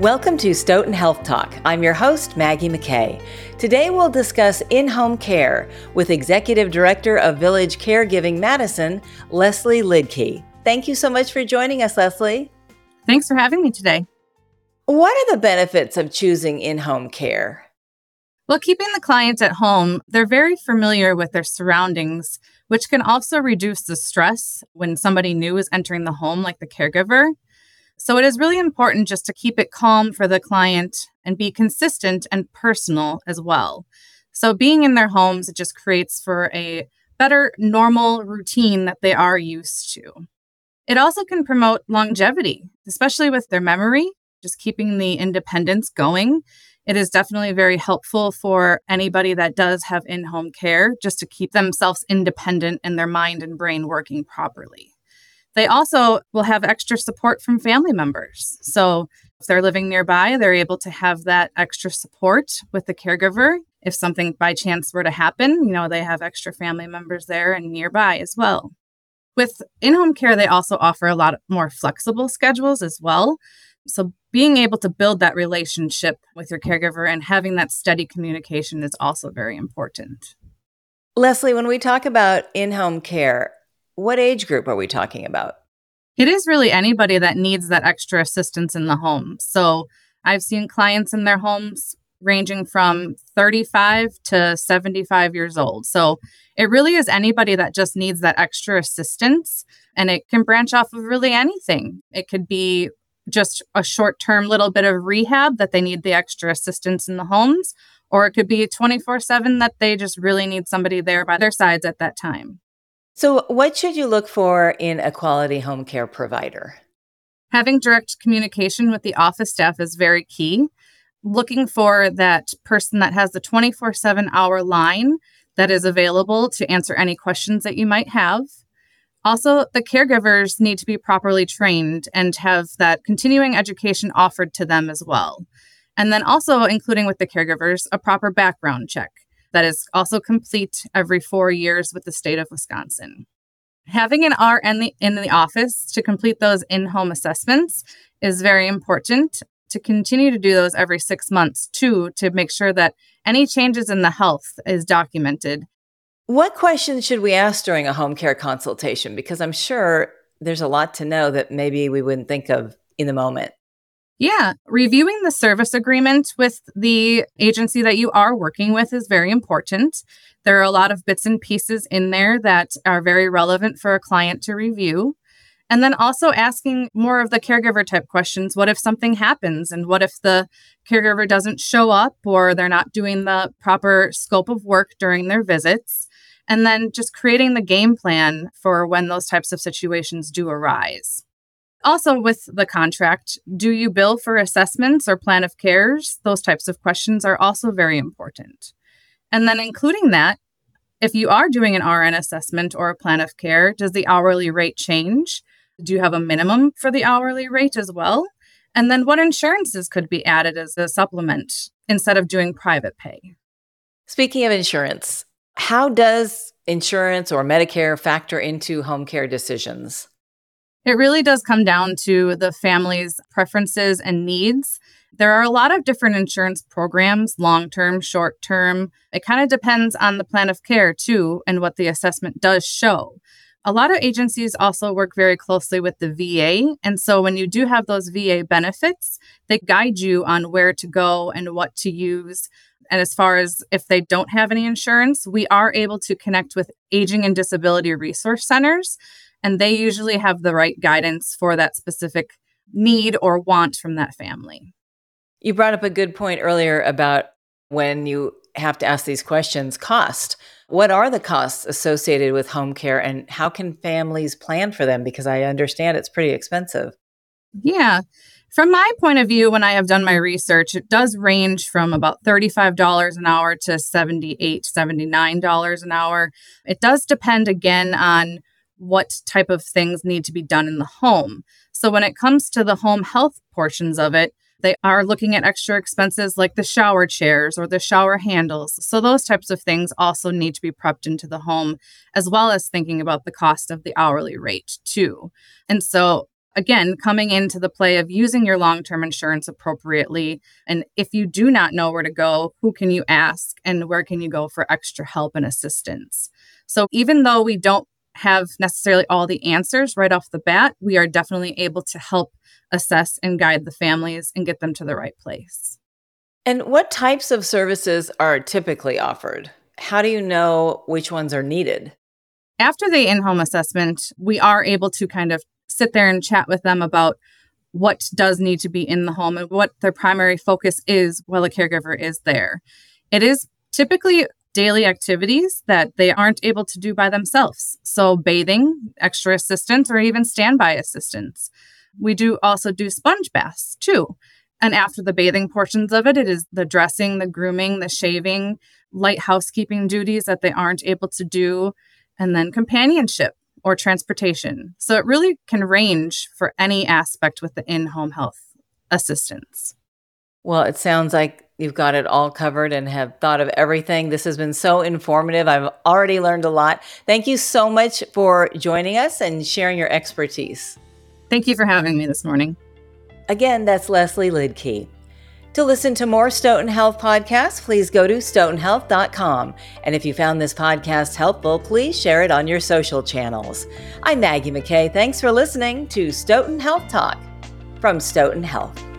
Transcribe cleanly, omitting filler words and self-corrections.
Welcome to Stoughton Health Talk. I'm your host, Maggie McKay. Today we'll discuss in-home care with Executive Director of Village Caregiving Madison, Leslie Lidke. Thank you so much for joining us, Leslie. Thanks for having me today. What are the benefits of choosing in-home care? Well, keeping the clients at home, they're very familiar with their surroundings, which can also reduce the stress when somebody new is entering the home, like the caregiver. So it is really important just to keep it calm for the client and be consistent and personal as well. So being in their homes, it just creates for a better normal routine that they are used to. It also can promote longevity, especially with their memory, just keeping the independence going. It is definitely very helpful for anybody that does have in-home care, just to keep themselves independent and their mind and brain working properly. They also will have extra support from family members. So if they're living nearby, they're able to have that extra support with the caregiver. If something by chance were to happen, they have extra family members there and nearby as well. With in-home care, they also offer a lot more flexible schedules as well. So being able to build that relationship with your caregiver and having that steady communication is also very important. Leslie, when we talk about in-home care, what age group are we talking about? It is really anybody that needs that extra assistance in the home. So I've seen clients in their homes ranging from 35 to 75 years old. So it really is anybody that just needs that extra assistance, and it can branch off of really anything. It could be just a short-term little bit of rehab that they need the extra assistance in the homes, or it could be 24/7 that they just really need somebody there by their sides at that time. So what should you look for in a quality home care provider? Having direct communication with the office staff is very key. Looking for that person that has the 24/7 hour line that is available to answer any questions that you might have. Also, the caregivers need to be properly trained and have that continuing education offered to them as well. And then also including with the caregivers, a proper background check that is also complete every 4 years with the state of Wisconsin. Having an RN in the office to complete those in-home assessments is very important. To continue to do those every 6 months too, to make sure that any changes in the health is documented. What questions should we ask during a home care consultation? Because I'm sure there's a lot to know that maybe we wouldn't think of in the moment. Yeah, reviewing the service agreement with the agency that you are working with is very important. There are a lot of bits and pieces in there that are very relevant for a client to review. And then also asking more of the caregiver type questions. What if something happens? And what if the caregiver doesn't show up or they're not doing the proper scope of work during their visits? And then just creating the game plan for when those types of situations do arise. Also with the contract, do you bill for assessments or plan of cares? Those types of questions are also very important. And then including that, if you are doing an RN assessment or a plan of care, does the hourly rate change? Do you have a minimum for the hourly rate as well? And then what insurances could be added as a supplement instead of doing private pay? Speaking of insurance, how does insurance or Medicare factor into home care decisions? It really does come down to the family's preferences and needs. There are a lot of different insurance programs, long-term, short-term. It kind of depends on the plan of care too and what the assessment does show. A lot of agencies also work very closely with the VA. And so when you do have those VA benefits, they guide you on where to go and what to use. And as far as if they don't have any insurance, we are able to connect with aging and disability resource centers. And they usually have the right guidance for that specific need or want from that family. You brought up a good point earlier about when you have to ask these questions, cost. What are the costs associated with home care and how can families plan for them? Because I understand it's pretty expensive. Yeah. From my point of view, when I have done my research, it does range from about $35 an hour to $78, $79 an hour. It does depend again on what type of things need to be done in the home. So when it comes to the home health portions of it, they are looking at extra expenses like the shower chairs or the shower handles. So those types of things also need to be prepped into the home, as well as thinking about the cost of the hourly rate too. And so again, coming into the play of using your long-term insurance appropriately. And if you do not know where to go, who can you ask and where can you go for extra help and assistance? So even though we don't have necessarily all the answers right off the bat, we are definitely able to help assess and guide the families and get them to the right place. And what types of services are typically offered? How do you know which ones are needed? After the in-home assessment, we are able to kind of sit there and chat with them about what does need to be in the home and what their primary focus is while a caregiver is there. It is typically daily activities that they aren't able to do by themselves. So bathing, extra assistance, or even standby assistance. We do also do sponge baths too. And after the bathing portions of it, it is the dressing, the grooming, the shaving, light housekeeping duties that they aren't able to do, and then companionship or transportation. So it really can range for any aspect with the in-home health assistance. Well, it sounds like you've got it all covered and have thought of everything. This has been so informative. I've already learned a lot. Thank you so much for joining us and sharing your expertise. Thank you for having me this morning. Again, that's Leslie Lidkey. To listen to more Stoughton Health podcasts, please go to stoughtonhealth.com. And if you found this podcast helpful, please share it on your social channels. I'm Maggie McKay. Thanks for listening to Stoughton Health Talk from Stoughton Health.